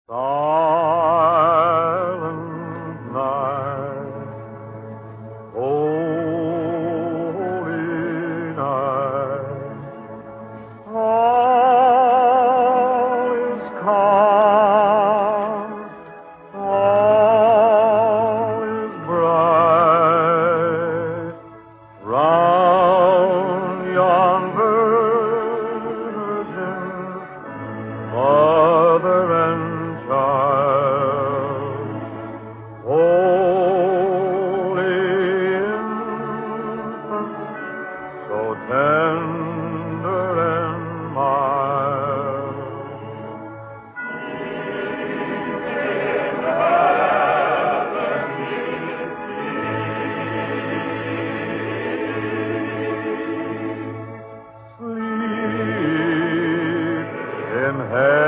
Silent night, holy night, all is calm, all is bright, round yon virgin, mother and child, holy infant, so tender and mild. Sleep in heaven.